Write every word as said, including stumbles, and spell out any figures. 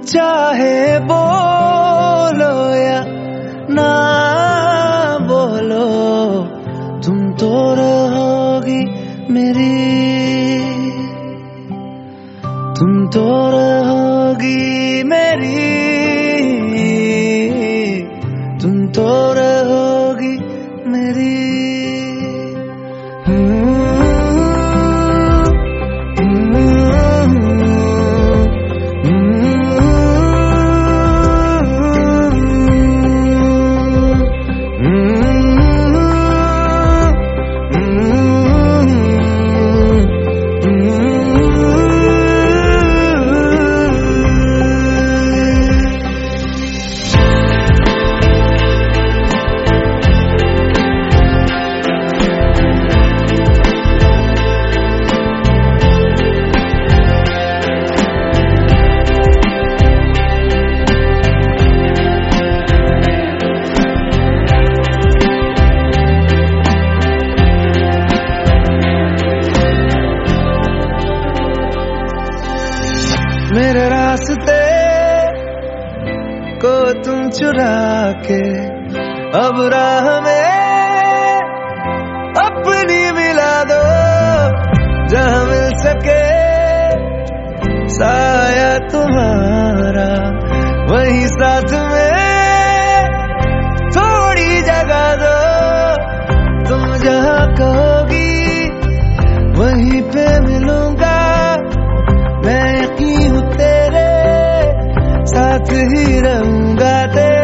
चाहे बोलो या ना बोलो, तुम तो रहोगी मेरी, तुम तो रहोगी मेरी, तुम तो रहोगी मेरी। मेरे रास्ते को तुम चुरा के अब राह में अपनी मिला दो, जहाँ मिल सके साया तुम्हारा वही साथ में थोड़ी जगह दो, तुम जहाँ कहोगी वहीं पे मिलूंगा, मैं यकीन हूँ तेरे साथ ही रहूंगा तेरे।